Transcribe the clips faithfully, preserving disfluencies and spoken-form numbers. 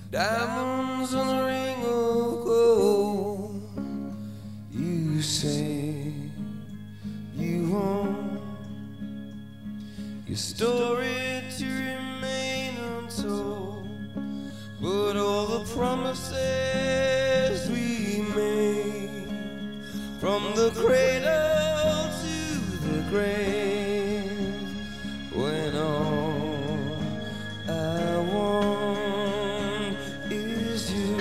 diamonds on a ring of gold. You say you want your story to remain untold, but all the promises we made, from the cradle to the grave, when all I want is you.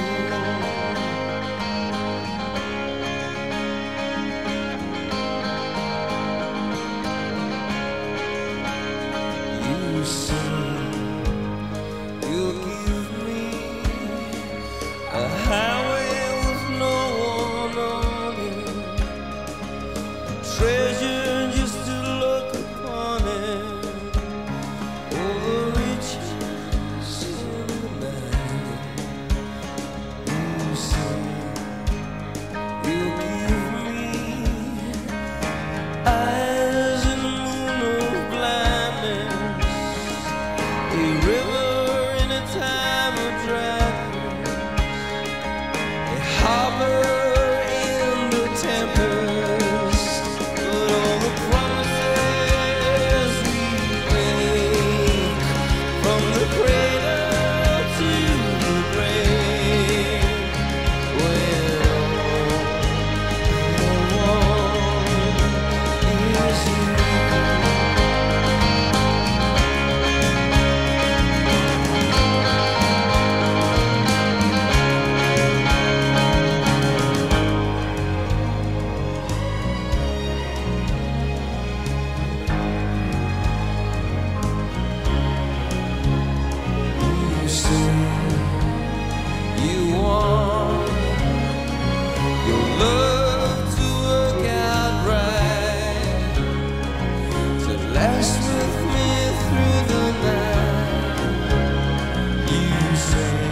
You say you'll give me a highway with no one on it, a treasure just to look upon it, all the riches in the night. You say you'll give me eyes in the moon of blindness, a river in a time of dryness, a harbor in the tempest, but all the promises we make, from the cradle to the grave, when all I want is you. You say you want your love to work out right, to last with me through the night. You say